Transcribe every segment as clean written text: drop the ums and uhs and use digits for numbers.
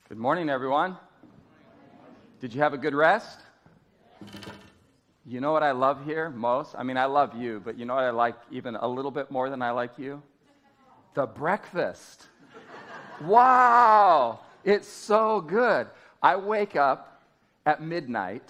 Good morning, everyone. Did you have a good rest? You know what I love here most? I mean, I love you, but you know what I like even a little bit more than I like you? The breakfast. Wow! It's so good. I wake up at midnight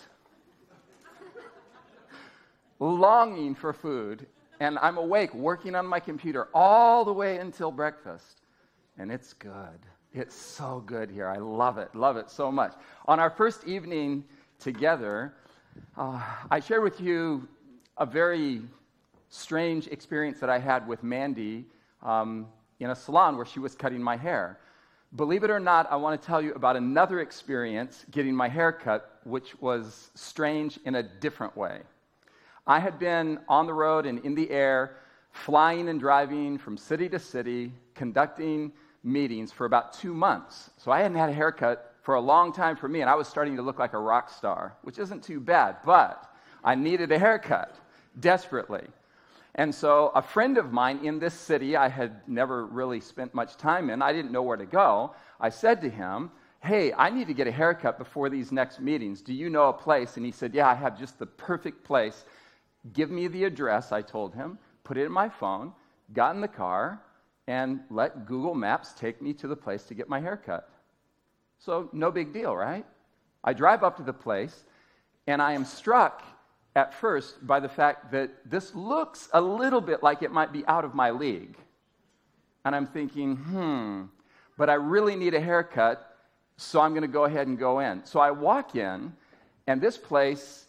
longing for food, and I'm awake working on my computer all the way until breakfast, and it's good. It's so good here. I love it so much. On our first evening together, I shared with you a very strange experience that I had with Mandy in a salon where she was cutting my hair. Believe it or not, I want to tell you about another experience getting my hair cut, which was strange in a different way. I had been on the road and in the air, flying and driving from city to city, conducting meetings for about 2 months. So I hadn't had a haircut for a long time for me, and I was starting to look like a rock star, which isn't too bad, but I needed a haircut desperately. And so a friend of mine in this city I had never really spent much time in, I didn't know where to go. I said to him, hey, I need to get a haircut before these next meetings. Do you know a place? And he said, yeah, I have just the perfect place. Give me the address, I told him, put it in my phone, got in the car, and let Google Maps take me to the place to get my hair cut. So no big deal, right? I drive up to the place, and I am struck at first by the fact that this looks a little bit like it might be out of my league. And I'm thinking, but I really need a haircut, so I'm going to go ahead and go in. So I walk in, and this place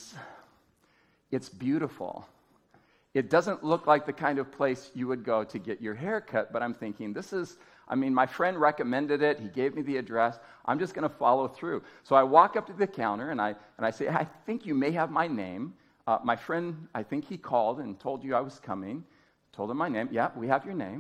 it's beautiful. It doesn't look like the kind of place you would go to get your hair cut, but I'm thinking, my friend recommended it. He gave me the address. I'm just going to follow through. So I walk up to the counter, and I say, I think you may have my name. My friend, I think he called and told you I was coming. Told him my name. Yeah, we have your name.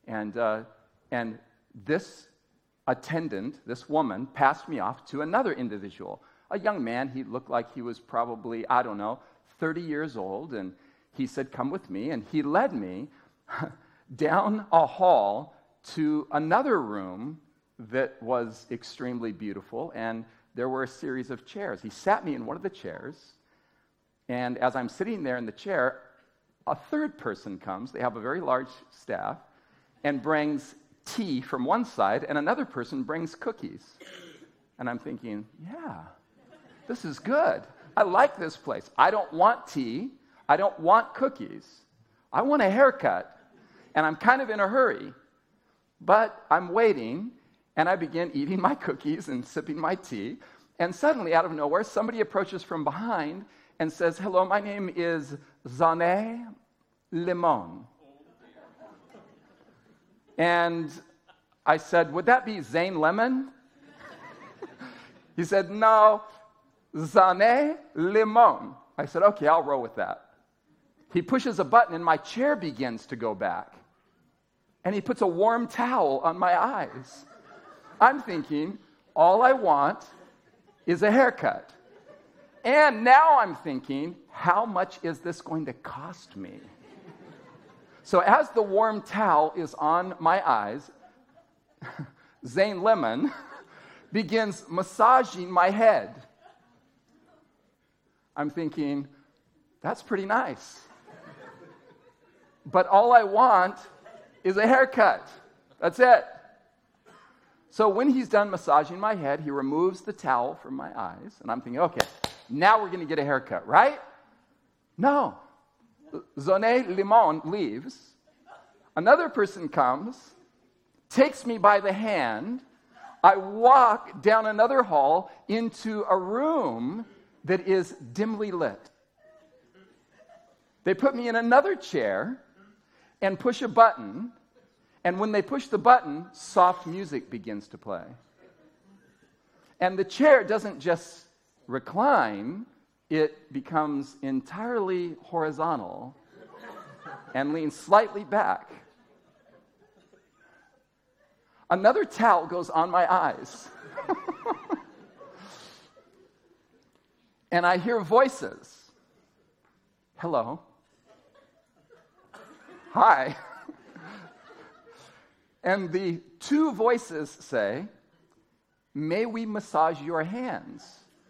And this attendant, this woman, passed me off to another individual, a young man. He looked like he was probably, 30 years old, and he said, come with me, and he led me down a hall to another room that was extremely beautiful, and there were a series of chairs. He sat me in one of the chairs, and as I'm sitting there in the chair, a third person comes. They have a very large staff, and brings tea from one side, and another person brings cookies. And I'm thinking, yeah, this is good. I like this place. I don't want tea. I don't want cookies. I want a haircut, and I'm kind of in a hurry. But I'm waiting, and I begin eating my cookies and sipping my tea, and suddenly, out of nowhere, somebody approaches from behind and says, hello, my name is Zane Limon. And I said, would that be Zane Lemon? He said, no, Zane Limon. I said, okay, I'll roll with that. He pushes a button and my chair begins to go back. And he puts a warm towel on my eyes. I'm thinking, all I want is a haircut. And now I'm thinking, how much is this going to cost me? So as the warm towel is on my eyes, Zane Lemon begins massaging my head. I'm thinking, that's pretty nice. But all I want is a haircut. That's it. So when he's done massaging my head, he removes the towel from my eyes, and I'm thinking, okay, now we're going to get a haircut, right? No. Zane Limon leaves. Another person comes, takes me by the hand. I walk down another hall into a room that is dimly lit. They put me in another chair and push a button, and when they push the button, soft music begins to play. And the chair doesn't just recline, it becomes entirely horizontal and leans slightly back. Another towel goes on my eyes. And I hear voices. Hello. Hi. And the two voices say, may we massage your hands?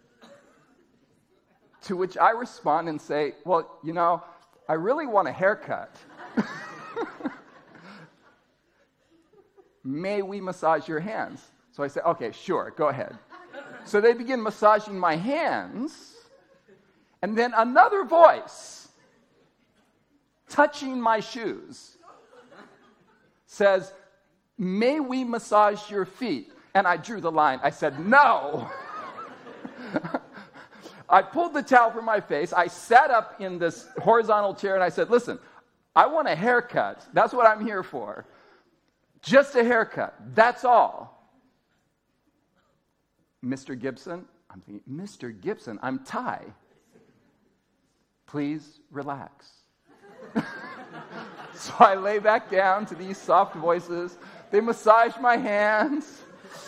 To which I respond and say, well, I really want a haircut. May we massage your hands? So I say, okay, sure, go ahead. So they begin massaging my hands, and then another voice, touching my shoes, says, may we massage your feet? And I drew the line. I said, no. I pulled the towel from my face. I sat up in this horizontal chair, and I said, listen, I want a haircut. That's what I'm here for. Just a haircut. That's all. Mr. Gibson, I'm thinking, Mr. Gibson, I'm Thai. Please relax. So I lay back down to these soft voices. They massage my hands.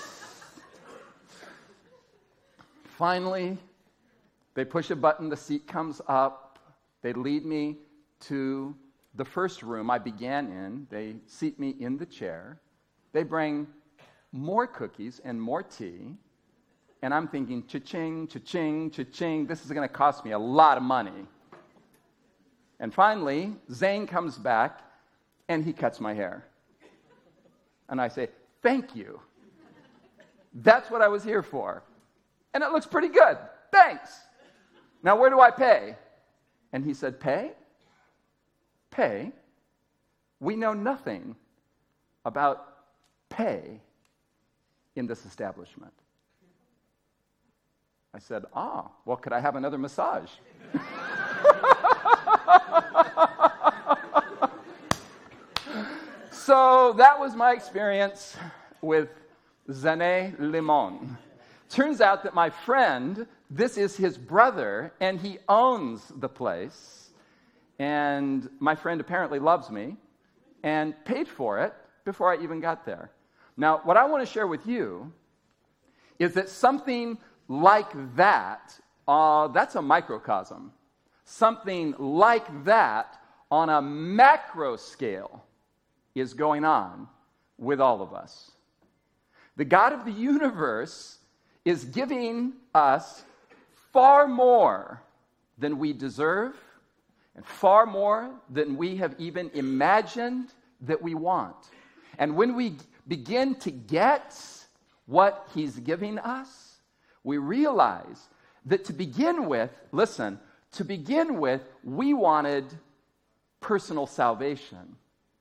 Finally, they push a button, the seat comes up. They lead me to the first room I began in. They seat me in the chair. They bring more cookies and more tea. And I'm thinking, cha-ching, cha-ching, cha-ching. This is going to cost me a lot of money. And finally, Zane comes back, and he cuts my hair. And I say, thank you. That's what I was here for. And it looks pretty good. Thanks. Now, where do I pay? And he said, pay? Pay? We know nothing about pay in this establishment. I said, well, could I have another massage? So that was my experience with Zane Limon. Turns out that my friend, this is his brother, and he owns the place. And my friend apparently loves me and paid for it before I even got there. Now, what I want to share with you is that something like that, that's a microcosm. Something like that on a macro scale is going on with all of us. The God of the universe is giving us far more than we deserve and far more than we have even imagined that we want. And when we begin to get what he's giving us, we realize that to begin with, we wanted personal salvation.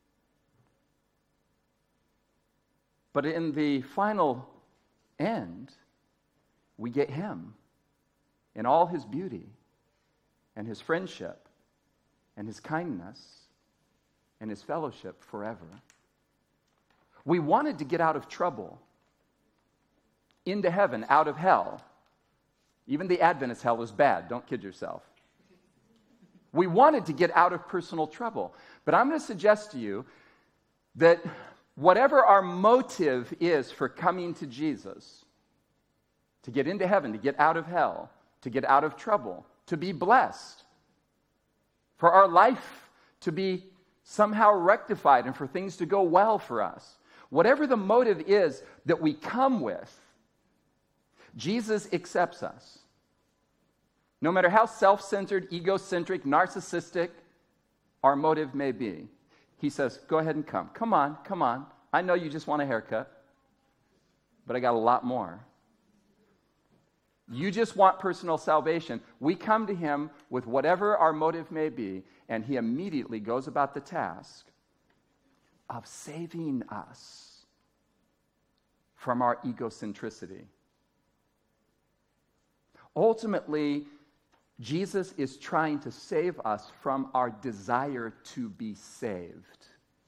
But in the final end, we get him in all his beauty and his friendship and his kindness and his fellowship forever. We wanted to get out of trouble, into heaven, out of hell. Even the Adventist hell is bad. Don't kid yourself. We wanted to get out of personal trouble. But I'm going to suggest to you that whatever our motive is for coming to Jesus, to get into heaven, to get out of hell, to get out of trouble, to be blessed, for our life to be somehow rectified and for things to go well for us, whatever the motive is that we come with, Jesus accepts us. No matter how self-centered, egocentric, narcissistic our motive may be, he says, go ahead and come. Come on. I know you just want a haircut, but I got a lot more. You just want personal salvation. We come to him with whatever our motive may be, and he immediately goes about the task of saving us from our egocentricity. Ultimately, Jesus is trying to save us from our desire to be saved.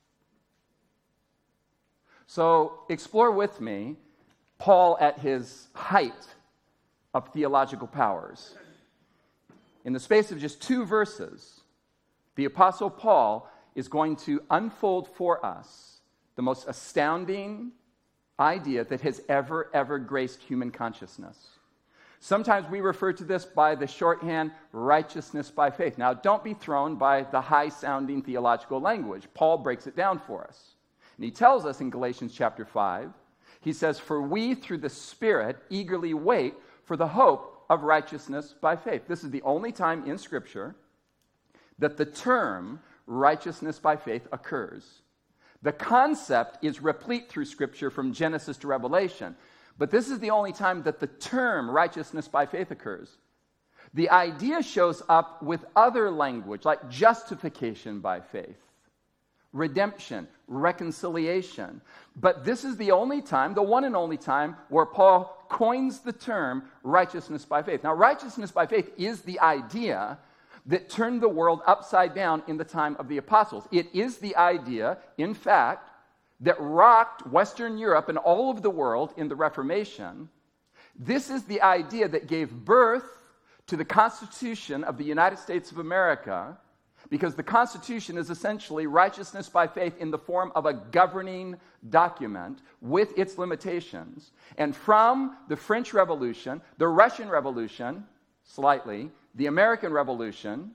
So, explore with me Paul at his height of theological powers. In the space of just 2 verses, the Apostle Paul is going to unfold for us the most astounding idea that has ever graced human consciousness. Sometimes we refer to this by the shorthand, righteousness by faith. Now, don't be thrown by the high-sounding theological language. Paul breaks it down for us. And he tells us in Galatians chapter 5, He says, "For we through the Spirit eagerly wait for the hope of righteousness by faith." This is the only time in Scripture that the term righteousness by faith occurs. The concept is replete through Scripture from Genesis to Revelation, but this is the only time that the term righteousness by faith occurs. The idea shows up with other language, like justification by faith, redemption, reconciliation. But this is the only time, the one and only time, where Paul coins the term righteousness by faith. Now, righteousness by faith is the idea that turned the world upside down in the time of the apostles. It is the idea, in fact, that rocked Western Europe and all of the world in the Reformation. This is the idea that gave birth to the Constitution of the United States of America, because the Constitution is essentially righteousness by faith in the form of a governing document with its limitations. And from the French Revolution, the Russian Revolution, slightly, the American Revolution,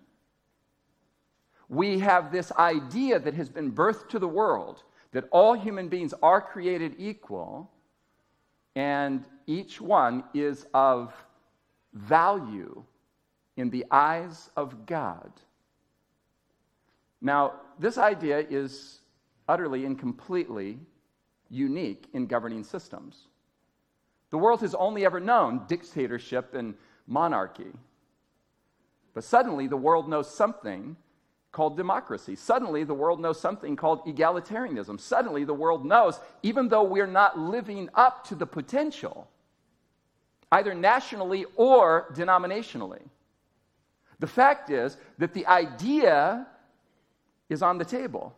we have this idea that has been birthed to the world, that all human beings are created equal, and each one is of value in the eyes of God. Now, this idea is utterly and completely unique in governing systems. The world has only ever known dictatorship and monarchy. But suddenly the world knows something called democracy. Suddenly the world knows something called egalitarianism. Suddenly the world knows, even though we're not living up to the potential, either nationally or denominationally, the fact is that the idea is on the table.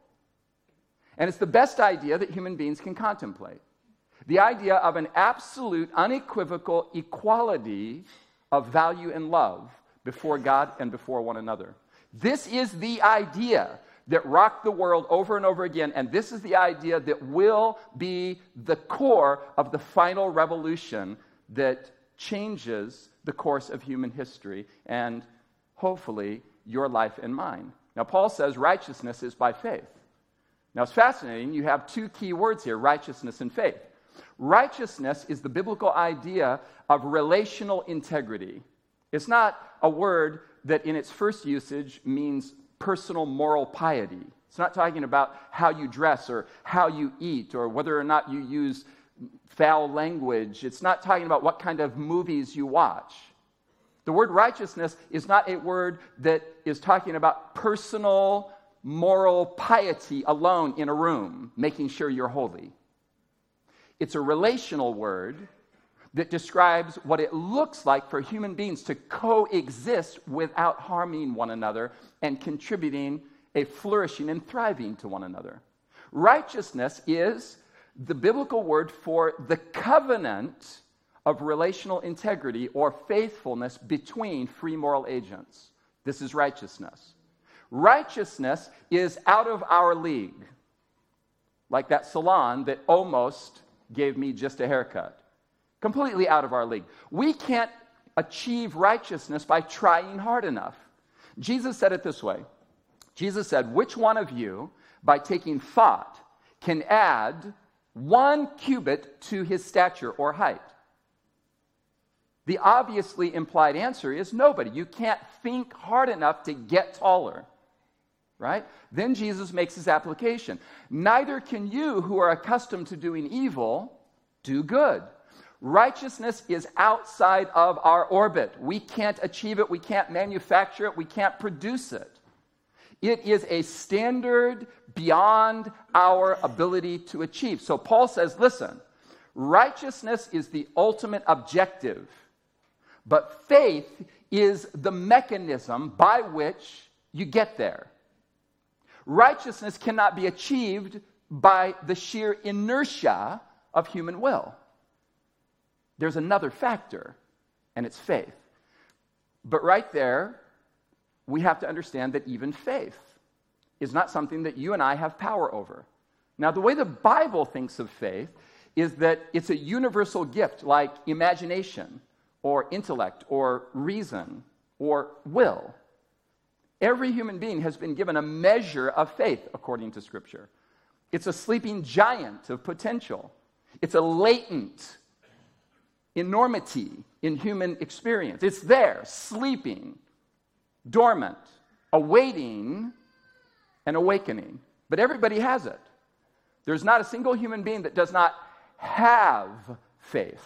And it's the best idea that human beings can contemplate. The idea of an absolute, unequivocal equality of value and love before God and before one another. This is the idea that rocked the world over and over again, and this is the idea that will be the core of the final revolution that changes the course of human history and hopefully your life and mine. Now, Paul says righteousness is by faith. Now, it's fascinating. You have two key words here, righteousness and faith. Righteousness is the biblical idea of relational integrity. It's not a word that in its first usage means personal moral piety. It's not talking about how you dress or how you eat or whether or not you use foul language. It's not talking about what kind of movies you watch. The word righteousness is not a word that is talking about personal moral piety alone in a room, making sure you're holy. It's a relational word that describes what it looks like for human beings to coexist without harming one another and contributing a flourishing and thriving to one another. Righteousness is the biblical word for the covenant of relational integrity or faithfulness between free moral agents. This is righteousness. Righteousness is out of our league, like that salon that almost gave me just a haircut. Completely out of our league. We can't achieve righteousness by trying hard enough. Jesus said it this way. Jesus said, "Which one of you, by taking thought, can add 1 cubit to his stature or height?" The obviously implied answer is nobody. You can't think hard enough to get taller, right? Then Jesus makes his application. "Neither can you who are accustomed to doing evil do good." Righteousness is outside of our orbit. We can't achieve it. We can't manufacture it. We can't produce it. It is a standard beyond our ability to achieve. So Paul says, listen, righteousness is the ultimate objective, but faith is the mechanism by which you get there. Righteousness cannot be achieved by the sheer inertia of human will. There's another factor, and it's faith. But right there, we have to understand that even faith is not something that you and I have power over. Now, the way the Bible thinks of faith is that it's a universal gift like imagination or intellect or reason or will. Every human being has been given a measure of faith according to Scripture. It's a sleeping giant of potential. It's a latent enormity in human experience. It's there, sleeping, dormant, awaiting an awakening. But everybody has it. There's not a single human being that does not have faith.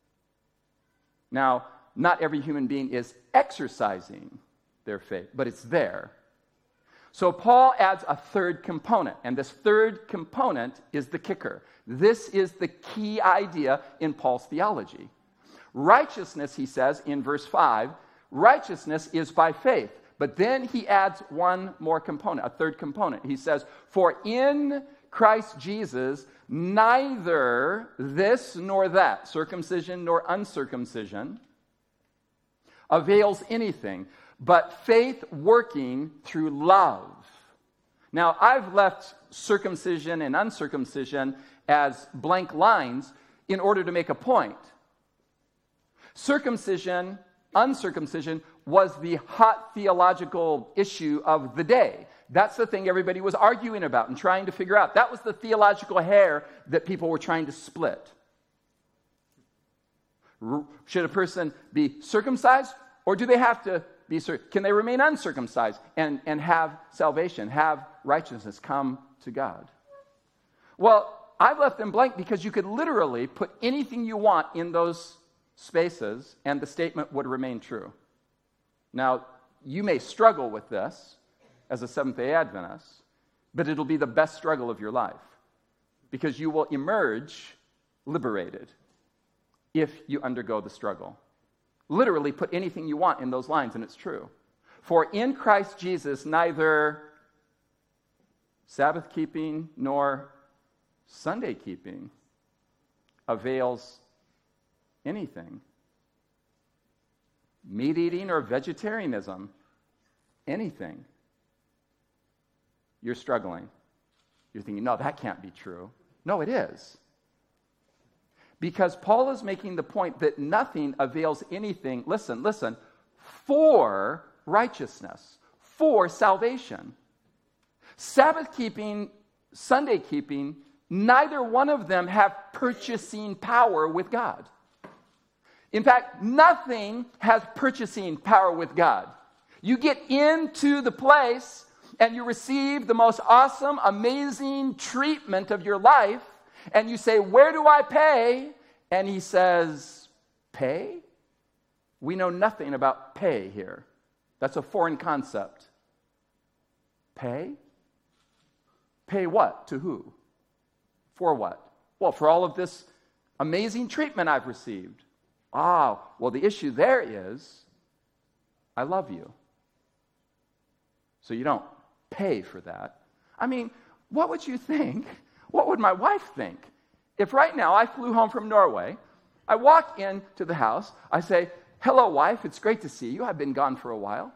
Now, not every human being is exercising their faith, but it's there. So Paul adds a third component, and this third component is the kicker. This is the key idea in Paul's theology. Righteousness, he says in verse 5, righteousness is by faith. But then he adds one more component, a third component. He says, for in Christ Jesus, neither this nor that, circumcision nor uncircumcision, avails anything, but faith working through love. Now, I've left circumcision and uncircumcision as blank lines in order to make a point. Circumcision, uncircumcision was the hot theological issue of the day. That's the thing everybody was arguing about and trying to figure out. That was the theological hair that people were trying to split. Should a person be circumcised, or do they have to be can they remain uncircumcised and have salvation, have righteousness come to God? Well, I've left them blank because you could literally put anything you want in those spaces and the statement would remain true. Now, you may struggle with this as a Seventh-day Adventist, but it'll be the best struggle of your life because you will emerge liberated if you undergo the struggle. Literally put anything you want in those lines, and it's true. For in Christ Jesus, neither Sabbath keeping nor Sunday keeping avails anything. Meat eating or vegetarianism, anything. You're struggling. You're thinking, no, that can't be true. No, it is. Because Paul is making the point that nothing avails anything, listen, for righteousness, for salvation. Sabbath keeping, Sunday keeping, neither one of them have purchasing power with God. In fact, nothing has purchasing power with God. You get into the place and you receive the most awesome, amazing treatment of your life, and you say, where do I pay? And he says, pay? We know nothing about pay here. That's a foreign concept. Pay? Pay what? To who? For what? Well, for all of this amazing treatment I've received. Ah, well, the issue there is, I love you. So you don't pay for that. I mean, what would you think? What would my wife think? If right now I flew home from Norway, I walk into the house, I say, hello, wife, it's great to see you. I've been gone for a while.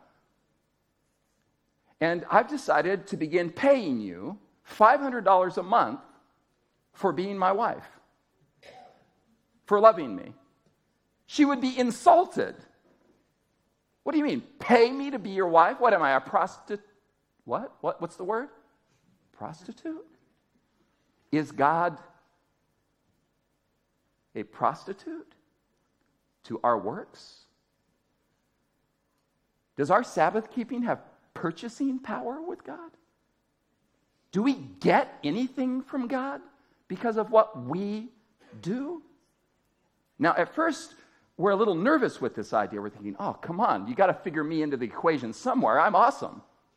And I've decided to begin paying you $500 a month for being my wife, for loving me. She would be insulted. What do you mean? Pay me to be your wife? What am I, a prostitute? What? What's the word? Prostitute? Is God a prostitute to our works? Does our Sabbath keeping have purchasing power with God? Do we get anything from God because of what we do? Now, at first, we're a little nervous with this idea. We're thinking, oh, come on, you got to figure me into the equation somewhere. I'm awesome.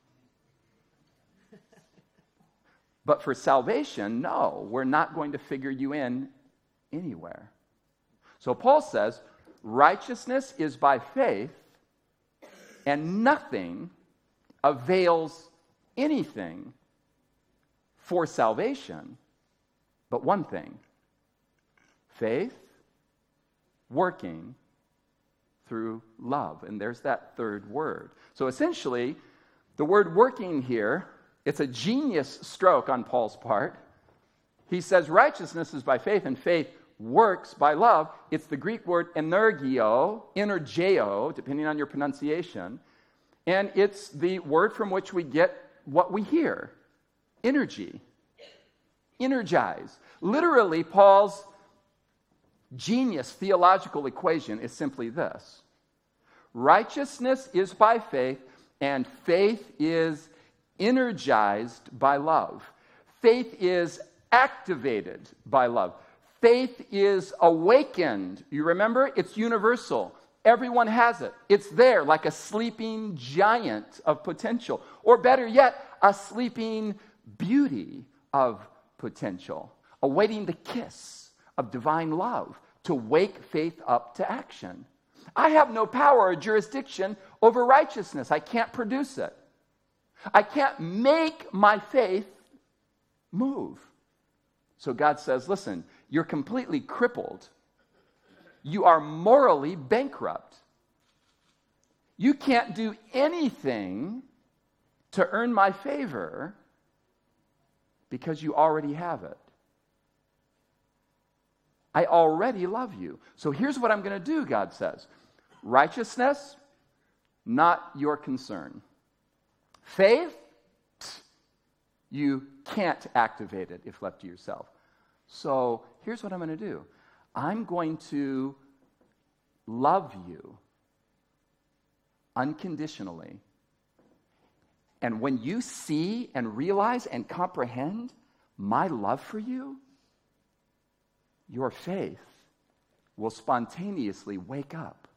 But for salvation, no, we're not going to figure you in anywhere. So Paul says, righteousness is by faith, and nothing avails anything for salvation but one thing: faith working through love. And there's that third word. So essentially, the word working here, it's a genius stroke on Paul's part. He says righteousness is by faith, and faith works by love. It's the Greek word energeo, depending on your pronunciation. And it's the word from which we get what we hear: energy, energize. Literally, Paul's genius theological equation is simply this: righteousness is by faith, and faith is energized by love. Faith is activated by love. Faith is awakened. You remember? It's universal. Everyone has it. It's there like a sleeping giant of potential. Or better yet, a sleeping beauty of potential, awaiting the kiss of divine love to wake faith up to action. I have no power or jurisdiction over righteousness. I can't produce it. I can't make my faith move. So God says, listen, you're completely crippled. You are morally bankrupt. You can't do anything to earn my favor because you already have it. I already love you. So here's what I'm going to do, God says. Righteousness, not your concern. Faith, you can't activate it if left to yourself. So here's what I'm going to do. I'm going to love you unconditionally. And when you see and realize and comprehend my love for you, your faith will spontaneously wake up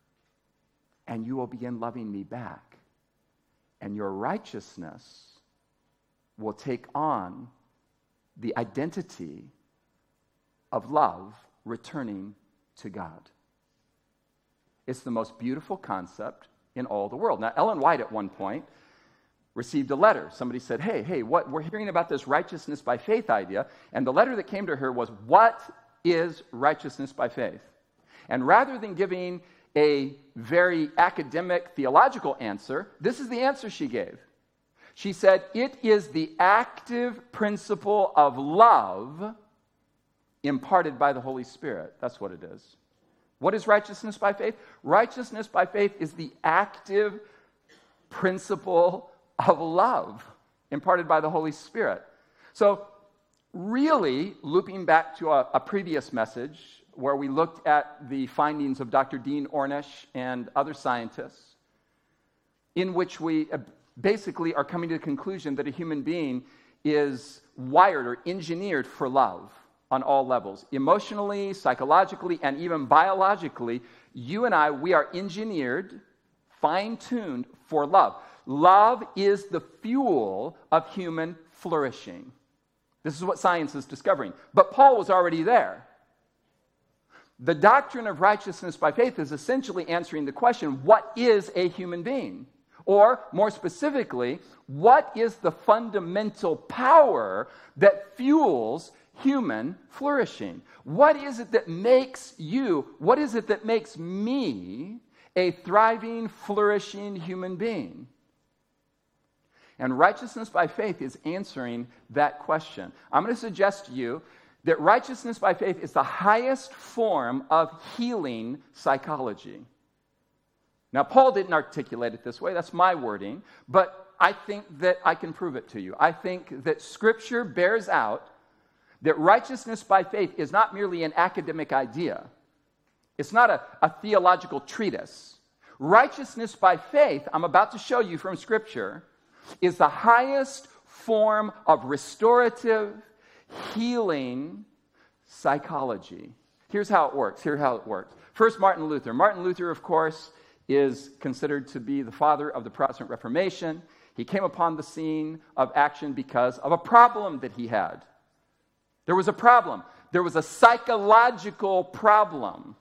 and you will begin loving me back. And your righteousness will take on the identity of love returning to God. It's the most beautiful concept in all the world. Now, Ellen White at one point received a letter. Somebody said, hey, what we're hearing about this righteousness by faith idea, and the letter that came to her was, what is righteousness by faith? And rather than giving a very academic theological answer, this is the answer she gave. She said, it is the active principle of love imparted by the Holy Spirit. That's what it is. What is righteousness by faith? Righteousness by faith is the active principle of love imparted by the Holy Spirit. So really, looping back to a previous message where we looked at the findings of Dr. Dean Ornish and other scientists, in which we basically are coming to the conclusion that a human being is wired or engineered for love on all levels. Emotionally, psychologically, and even biologically, you and I, we are engineered, fine-tuned for love. Love is the fuel of human flourishing. This is what science is discovering. But Paul was already there. The doctrine of righteousness by faith is essentially answering the question, what is a human being? Or, more specifically, what is the fundamental power that fuels human flourishing? What is it that makes you, what is it that makes me a thriving, flourishing human being? And righteousness by faith is answering that question. I'm going to suggest to you that righteousness by faith is the highest form of healing psychology. Now, Paul didn't articulate it this way. That's my wording. But I think that I can prove it to you. I think that Scripture bears out that righteousness by faith is not merely an academic idea. It's not a theological treatise. Righteousness by faith, I'm about to show you from Scripture, is the highest form of restorative, healing psychology. Here's how it works. First, Martin Luther. Martin Luther, of course, is considered to be the father of the Protestant Reformation. He came upon the scene of action because of a problem that he had. There was a problem. There was a psychological problem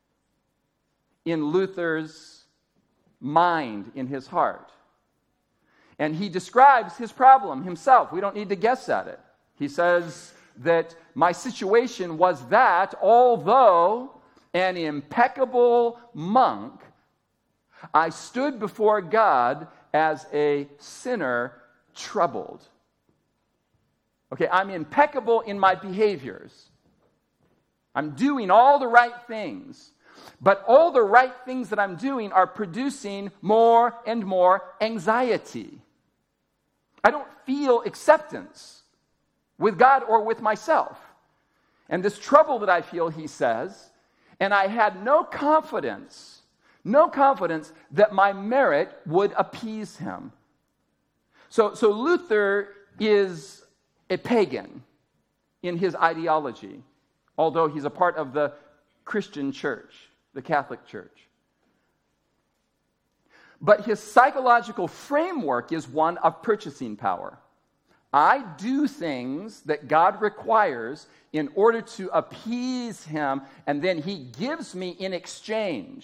in Luther's mind, in his heart. And he describes his problem himself. We don't need to guess at it. He says that my situation was that, although an impeccable monk, I stood before God as a sinner troubled. Okay, I'm impeccable in my behaviors. I'm doing all the right things. But all the right things that I'm doing are producing more and more anxiety. I don't feel acceptance with God or with myself. and this trouble that I feel, he says, and I had no confidence that my merit would appease him. So Luther is a pagan in his ideology, although he's a part of the Christian church, the Catholic Church. But his psychological framework is one of purchasing power. I do things that God requires in order to appease him, and then he gives me in exchange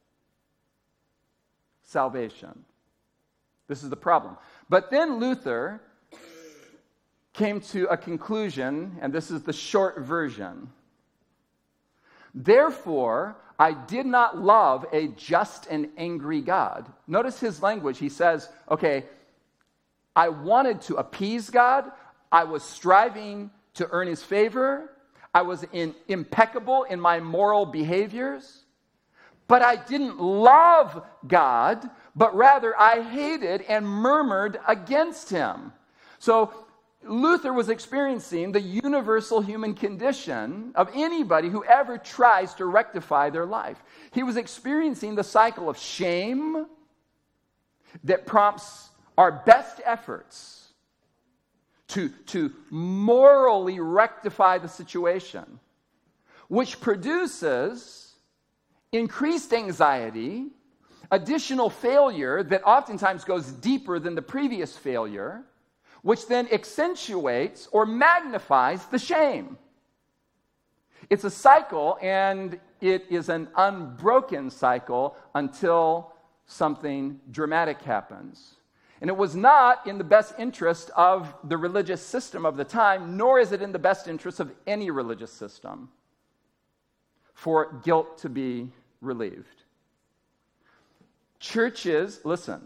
salvation. This is the problem. But then Luther came to a conclusion, and this is the short version. Therefore, I did not love a just and angry God. Notice his language. He says, okay, I wanted to appease God. I was striving to earn his favor. I was impeccable in my moral behaviors. But I didn't love God, but rather I hated and murmured against him. So Luther was experiencing the universal human condition of anybody who ever tries to rectify their life. He was experiencing the cycle of shame that prompts our best efforts to morally rectify the situation, which produces increased anxiety, additional failure that oftentimes goes deeper than the previous failure, which then accentuates or magnifies the shame. It's a cycle, and it is an unbroken cycle until something dramatic happens. And it was not in the best interest of the religious system of the time, nor is it in the best interest of any religious system for guilt to be relieved. Churches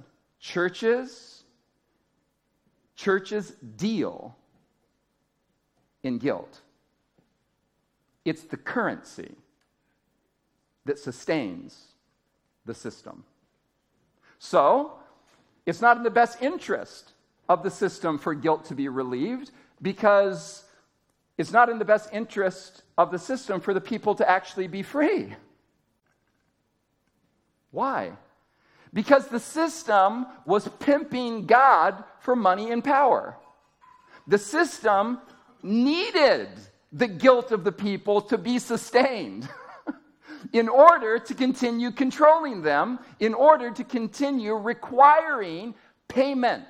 deal in guilt. It's the currency that sustains the system. So, it's not in the best interest of the system for guilt to be relieved, because it's not in the best interest of the system for the people to actually be free. Why? Because the system was pimping God for money and power. The system needed the guilt of the people to be sustained in order to continue controlling them, in order to continue requiring payment.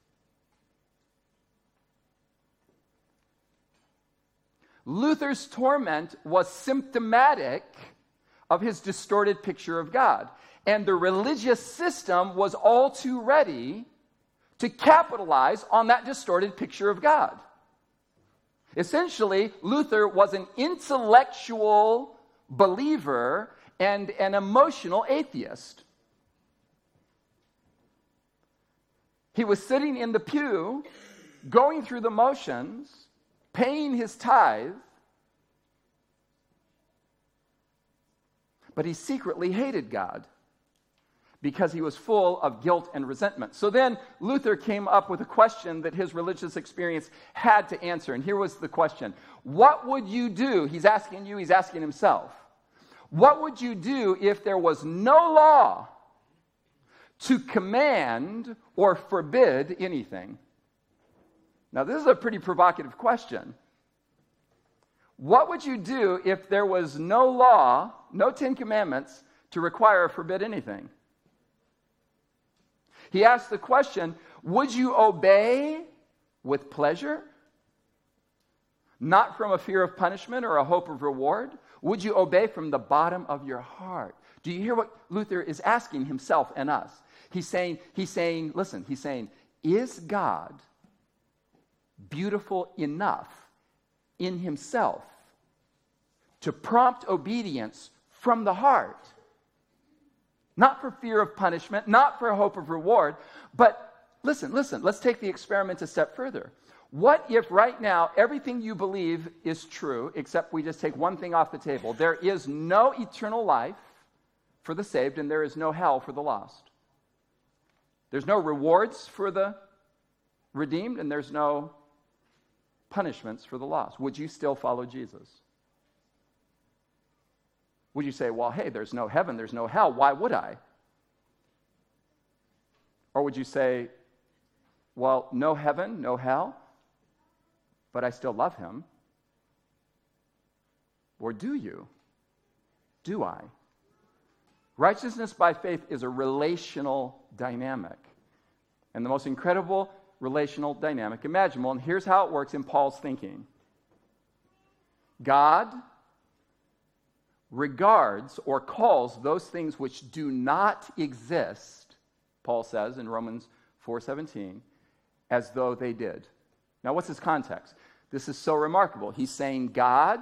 Luther's torment was symptomatic of his distorted picture of God. And the religious system was all too ready to capitalize on that distorted picture of God. Essentially, Luther was an intellectual believer and an emotional atheist. He was sitting in the pew, going through the motions, paying his tithe, but he secretly hated God, because he was full of guilt and resentment. So then Luther came up with a question that his religious experience had to answer. And here was the question. What would you do? He's asking you, he's asking himself. What would you do if there was no law to command or forbid anything? Now, this is a pretty provocative question. What would you do if there was no law, no 10 Commandments, to require or forbid anything? He asked the question, would you obey with pleasure? Not from a fear of punishment or a hope of reward? Would you obey from the bottom of your heart? Do you hear what Luther is asking himself and us? He's saying, is God beautiful enough in himself to prompt obedience from the heart? Not for fear of punishment, not for hope of reward, but listen, let's take the experiment a step further. What if right now everything you believe is true, except we just take one thing off the table? There is no eternal life for the saved, and there is no hell for the lost. There's no rewards for the redeemed, and there's no punishments for the lost. Would you still follow Jesus? Would you say, well, hey, there's no heaven, there's no hell, why would I? Or would you say, well, no heaven, no hell, but I still love him? Or do you? Do I? Righteousness by faith is a relational dynamic. And the most incredible relational dynamic imaginable. And here's how it works in Paul's thinking. God regards or calls those things which do not exist, Paul says in Romans 4:17, as though they did. Now, what's his context? This is so remarkable. He's saying God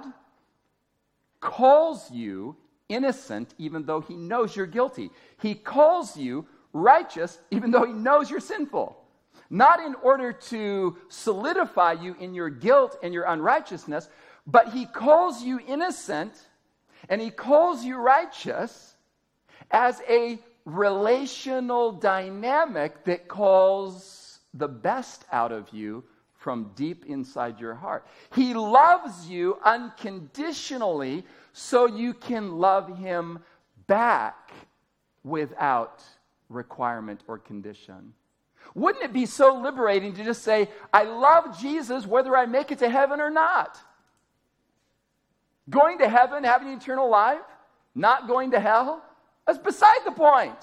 calls you innocent even though he knows you're guilty. He calls you righteous even though he knows you're sinful. Not in order to solidify you in your guilt and your unrighteousness, but he calls you innocent and he calls you righteous as a relational dynamic that calls the best out of you from deep inside your heart. He loves you unconditionally so you can love him back without requirement or condition. Wouldn't it be so liberating to just say, I love Jesus whether I make it to heaven or not? Going to heaven, having eternal life, not going to hell, that's beside the point.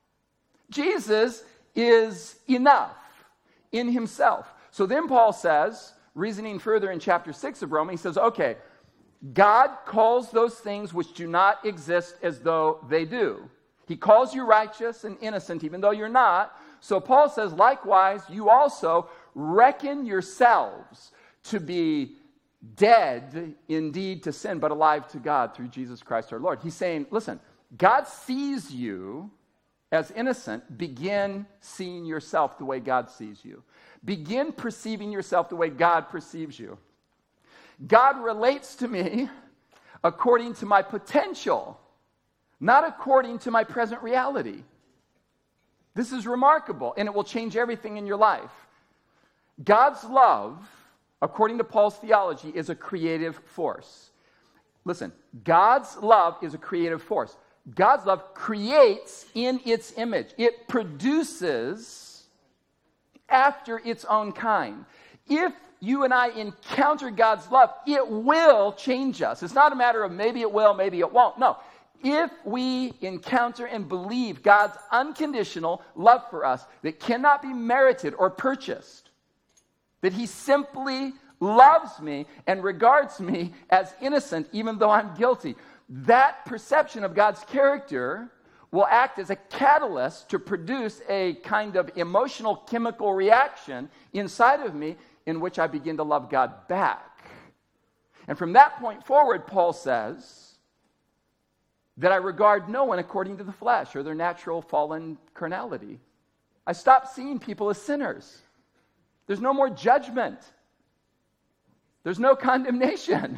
Jesus is enough in himself. So then Paul says, reasoning further in chapter 6 of Romans, he says, okay, God calls those things which do not exist as though they do. He calls you righteous and innocent even though you're not. So Paul says, likewise, you also reckon yourselves to be dead indeed to sin, but alive to God through Jesus Christ our Lord. He's saying, listen, God sees you as innocent. Begin seeing yourself the way God sees you. Begin perceiving yourself the way God perceives you. God relates to me according to my potential, not according to my present reality. This is remarkable, and it will change everything in your life. God's love, according to Paul's theology, is a creative force. Listen, God's love is a creative force. God's love creates in its image. It produces after its own kind. If you and I encounter God's love, it will change us. It's not a matter of maybe it will, maybe it won't. No. If we encounter and believe God's unconditional love for us that cannot be merited or purchased, that he simply loves me and regards me as innocent even though I'm guilty, that perception of God's character will act as a catalyst to produce a kind of emotional chemical reaction inside of me in which I begin to love God back. And from that point forward, Paul says that I regard no one according to the flesh or their natural fallen carnality. I stop seeing people as sinners. There's no more judgment. There's no condemnation.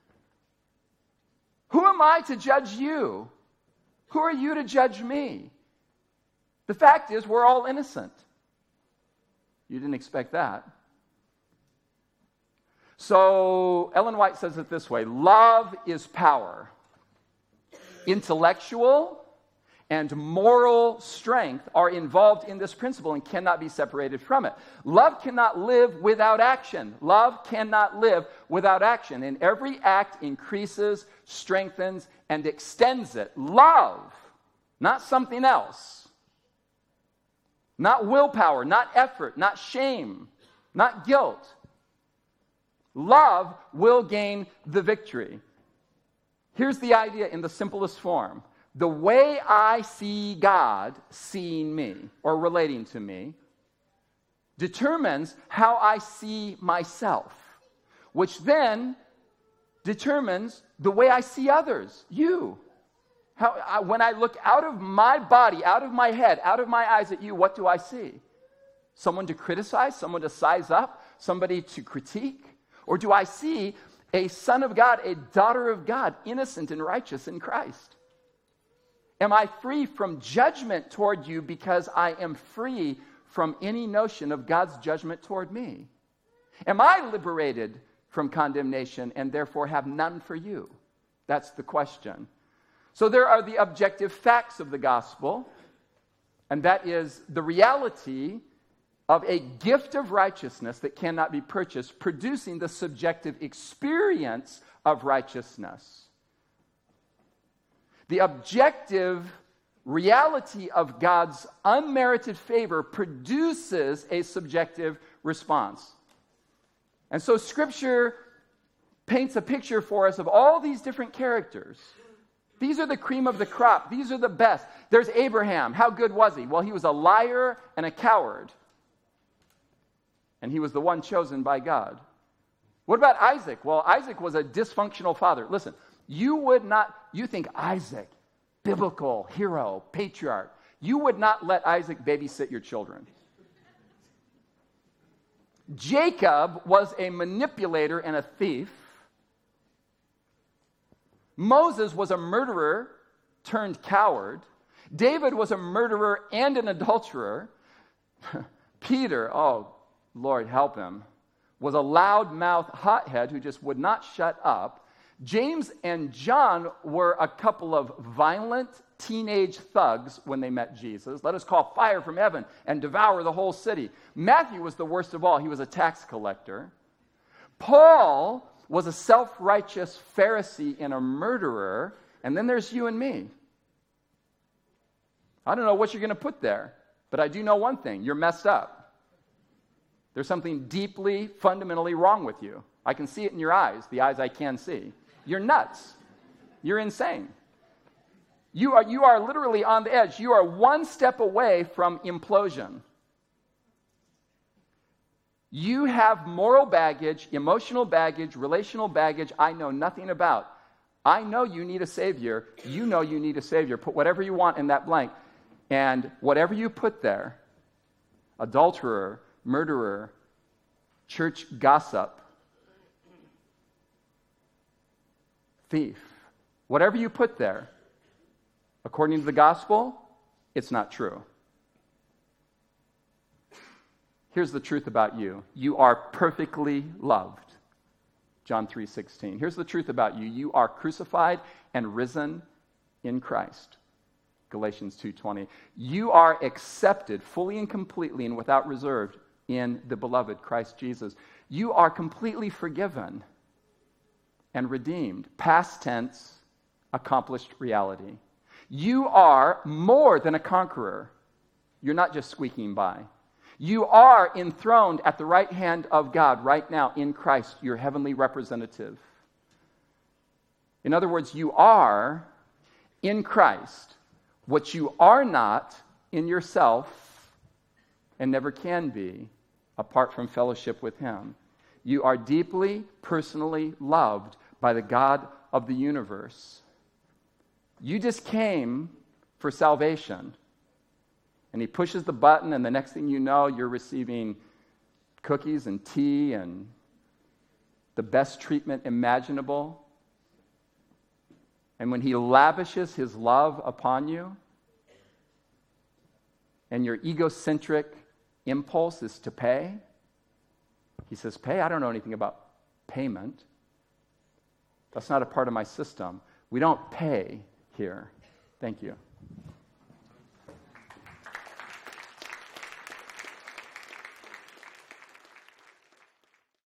Who am I to judge you? Who are you to judge me? The fact is, we're all innocent. You didn't expect that. So Ellen White says it this way: love is power. Intellectual and moral strength are involved in this principle and cannot be separated from it. Love cannot live without action. Love cannot live without action. And every act increases, strengthens, and extends it. Love, not something else. Not willpower, not effort, not shame, not guilt. Love will gain the victory. Here's the idea in the simplest form. The way I see God seeing me or relating to me determines how I see myself, which then determines the way I see others, you. When I look out of my body, out of my head, out of my eyes at you, what do I see? Someone to criticize, someone to size up, somebody to critique? Or do I see a son of God, a daughter of God, innocent and righteous in Christ? Am I free from judgment toward you because I am free from any notion of God's judgment toward me? Am I liberated from condemnation and therefore have none for you? That's the question. So there are the objective facts of the gospel, and that is the reality of a gift of righteousness that cannot be purchased, producing the subjective experience of righteousness. The objective reality of God's unmerited favor produces a subjective response. And so Scripture paints a picture for us of all these different characters. These are the cream of the crop. These are the best. There's Abraham. How good was he? Well, he was a liar and a coward. And he was the one chosen by God. What about Isaac? Well, Isaac was a dysfunctional father. Listen, you think Isaac, biblical hero, patriarch, you would not let Isaac babysit your children. Jacob was a manipulator and a thief. Moses was a murderer turned coward. David was a murderer and an adulterer. Peter, oh, Lord help him, was a loud-mouthed hothead who just would not shut up. James and John were a couple of violent teenage thugs when they met Jesus. Let us call fire from heaven and devour the whole city. Matthew was the worst of all. He was a tax collector. Paul was a self-righteous Pharisee and a murderer. And then there's you and me. I don't know what you're going to put there, but I do know one thing. You're messed up. There's something deeply, fundamentally wrong with you. I can see it in your eyes, the eyes I can see. You're nuts. You're insane. You are literally on the edge. You are one step away from implosion. You have moral baggage, emotional baggage, relational baggage I know nothing about. I know you need a Savior. You know you need a Savior. Put whatever you want in that blank. And whatever you put there, adulterer, murderer, church gossip, thief, whatever you put there, according to the gospel, it's not true. Here's the truth about you. You are perfectly loved. John 3:16. Here's the truth about you. You are crucified and risen in Christ. Galatians 2:20. You are accepted fully and completely and without reserve in the beloved Christ Jesus. You are completely forgiven and redeemed. Past tense, accomplished reality. You are more than a conqueror. You're not just squeaking by. You are enthroned at the right hand of God right now in Christ, your heavenly representative. In other words, you are in Christ what you are not in yourself and never can be apart from fellowship with Him. You are deeply, personally loved by the God of the universe. You just came for salvation. And He pushes the button, and the next thing you know, you're receiving cookies and tea and the best treatment imaginable. And when He lavishes His love upon you, and your egocentric impulse is to pay, He says, pay? I don't know anything about payment. That's not a part of my system. We don't pay here. Thank you.